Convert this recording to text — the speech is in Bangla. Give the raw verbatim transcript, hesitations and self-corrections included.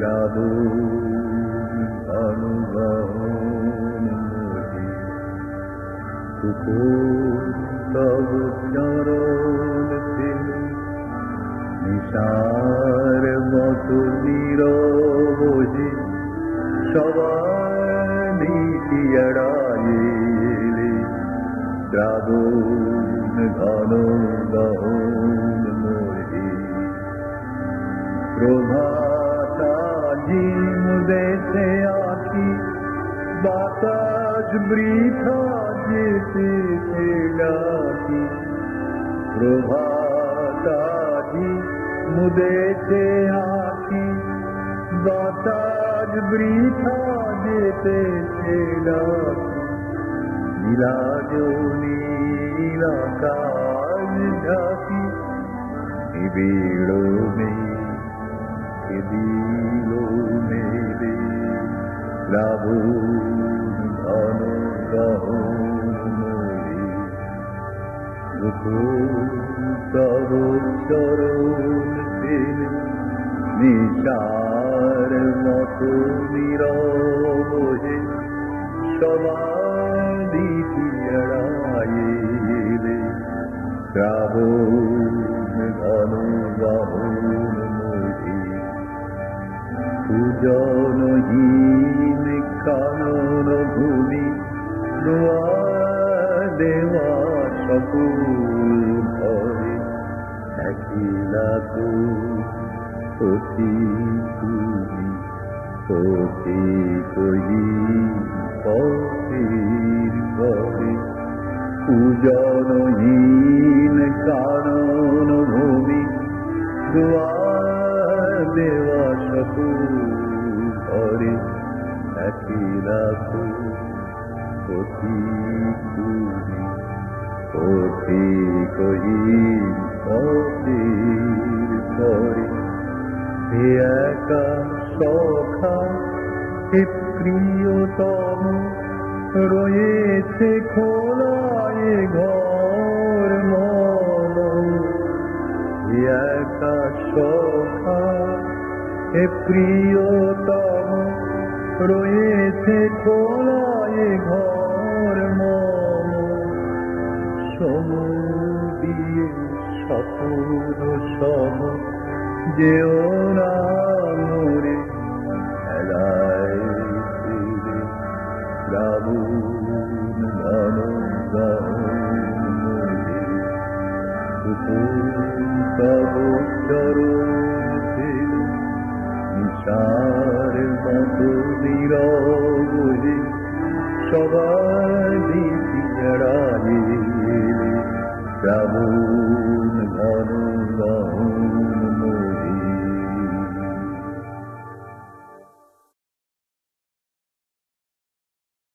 শ্রাবণ অনুগমন মোহে কুকুর তব চরণ ছেলে নিশার মতো নীরবে সবার নীতি এড়ায়ে এলে শ্রাবণ ঘন গহন মোহে প্রভাতা জিম দেশে আঁকি বাতাস বৃথা যেতে ডাকি প্রভাতা জিম দেশে আঁকি বাতাস বৃথা যেতে ডাকি নীলাজনী নীলাকাশ ঢাকি নিবিড় মেঘ দিল মেলে শ্রাবণ ঘন গহন মোহে তব চরণ ছেলে নিশার মতো নীরবে সবার নীতি এড়ায়ে এলে শ্রাবণ ঘন গহন মোহে পূজনহীন কানন ভূমি দোয়া দেওয়া সকল ঘরে একলা তো অতি তুমি পথে কই পথের পরে পূজনহীন কানন ভূমি দোয়া দেওয়া সকল ঘরে একলা তো অতি তুমি পথে কই পথের পরে হে একা সখা হে প্রিয়তম রয়েছে খোলায় ঘর মন হে একা সখা হে প্রিয়তম রয়েছে খোলায় ঘর মন সম দিয়ে সপুর সম যেও না মোরে হেলায় ফিরে শ্রাবণ ঘন গহন মোহে তব চরণ ছেলে নিশার মতো নীরবে সবার নীতি এড়ায়ে এলে শ্রাবণ